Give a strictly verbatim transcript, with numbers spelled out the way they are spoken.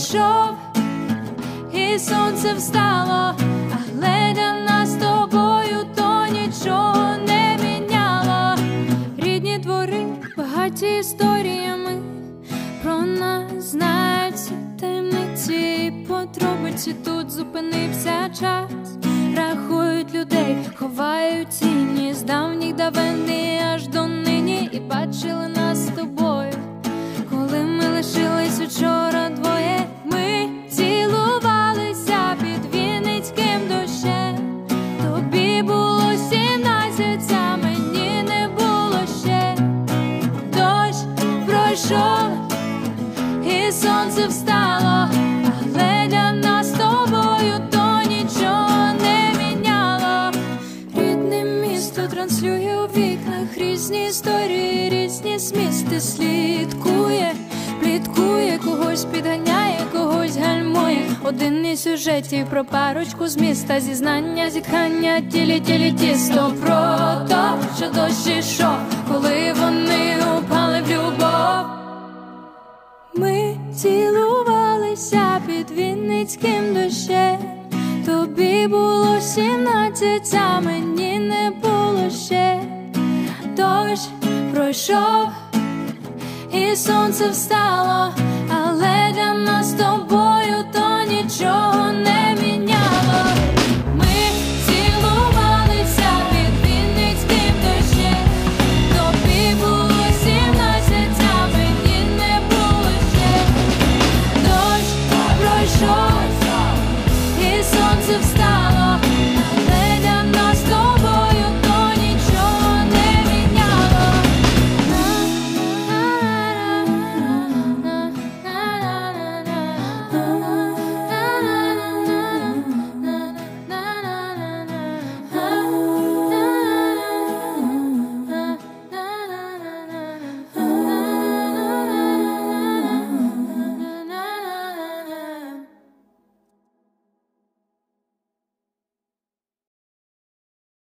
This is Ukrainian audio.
пройшов, і сонце встало, а глядя нас з тобою, то нічого не міняло. Рідні двори багаті історіями, про нас знають всі таємниці, подробиці. Тут зупинився час, рахують людей, ховають тіні з давніх давини аж до нині. І бачили нас з тобою, коли ми лишились учора двоє. Ми цілувалися під вінницьким дощем. Тобі було сімнадцять, а мені не було ще. Дощ пройшов, і сонце встало, а глядя нас з тобою, то нічого не міняло. Рідне місто транслює у вікнах різні історії, різні змісти. Слідкує, пліткує, когось підганяє, когось гальмує. Один із сюжетів про парочку з міста, зізнання, зітхання, тілі-тілі тісто. Про то, що дощ ішов, коли вони упали в любов. Ми цілувалися під вінницьким дощем. Тобі було сімнадцять, а мені не було ще. Дощ пройшов, і сонце встало,